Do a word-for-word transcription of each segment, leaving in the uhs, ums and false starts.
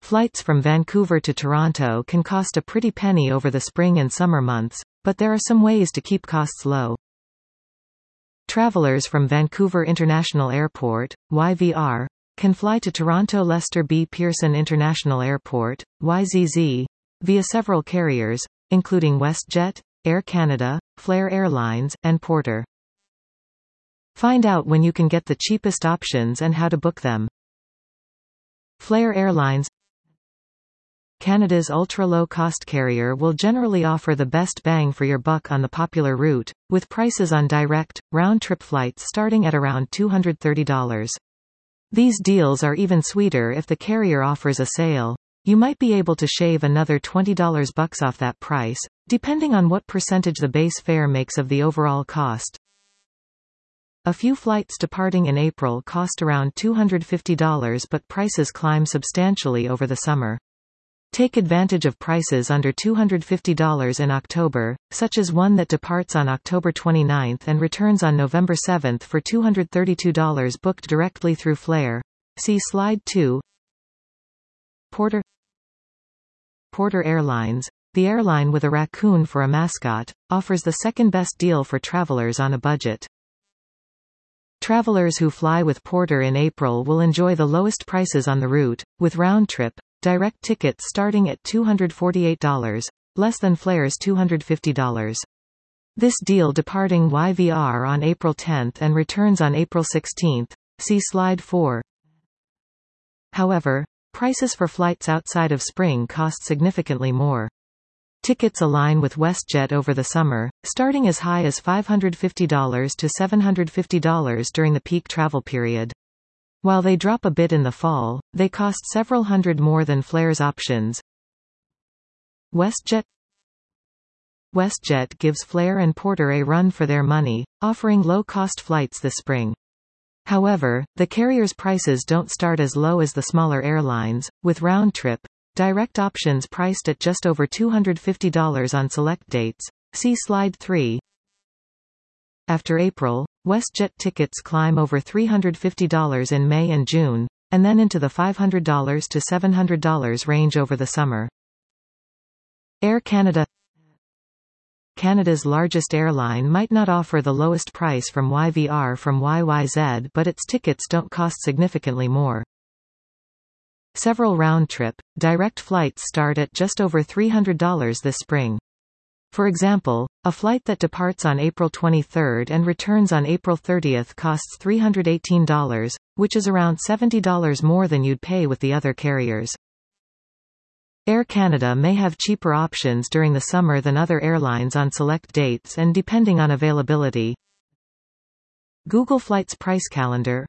Flights from Vancouver to Toronto can cost a pretty penny over the spring and summer months, but there are some ways to keep costs low. Travelers from Vancouver International Airport, Y V R, can fly to Toronto Lester B. Pearson International Airport, Y Z Z, via several carriers, including WestJet, Air Canada, Flair Airlines, and Porter. Find out when you can get the cheapest options and how to book them. Flair Airlines. Canada's ultra-low-cost carrier will generally offer the best bang for your buck on the popular route, with prices on direct, round-trip flights starting at around two hundred thirty dollars. These deals are even sweeter if the carrier offers a sale. You might be able to shave another twenty dollars bucks off that price, depending on what percentage the base fare makes of the overall cost. A few flights departing in April cost around two hundred fifty dollars, but prices climb substantially over the summer. Take advantage of prices under two hundred fifty dollars in October, such as one that departs on October twenty-ninth and returns on November seventh for two hundred thirty-two dollars booked directly through Flair. See Slide two. Porter Porter Airlines, the airline with a raccoon for a mascot, offers the second best deal for travelers on a budget. Travelers who fly with Porter in April will enjoy the lowest prices on the route, with round-trip, direct tickets starting at two hundred forty-eight dollars, less than Flair's two hundred fifty dollars. This deal departing Y V R on April tenth and returns on April sixteenth. See Slide four. However, prices for flights outside of spring cost significantly more. Tickets align with WestJet over the summer, starting as high as five hundred fifty dollars to seven hundred fifty dollars during the peak travel period. While they drop a bit in the fall, they cost several hundred more than Flair's options. WestJet WestJet gives Flair and Porter a run for their money, offering low-cost flights this spring. However, the carrier's prices don't start as low as the smaller airlines, with round-trip, direct options priced at just over two hundred fifty dollars on select dates. See Slide three. After April, WestJet tickets climb over three hundred fifty dollars in May and June, and then into the five hundred dollars to seven hundred dollars range over the summer. Air Canada Canada's largest airline might not offer the lowest price from Y V R from Y Y Z, but its tickets don't cost significantly more. Several round-trip, direct flights start at just over three hundred dollars this spring. For example, a flight that departs on April twenty-third and returns on April thirtieth costs three hundred eighteen dollars, which is around seventy dollars more than you'd pay with the other carriers. Air Canada may have cheaper options during the summer than other airlines on select dates and depending on availability. Google Flights Price Calendar.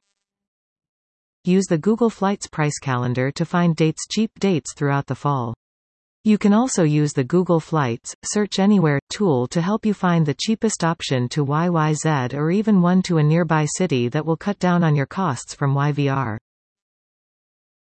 Use the Google Flights Price Calendar to find dates cheap dates throughout the fall. You can also use the Google Flights Search Anywhere tool to help you find the cheapest option to Y Y Z or even one to a nearby city that will cut down on your costs from Y V R.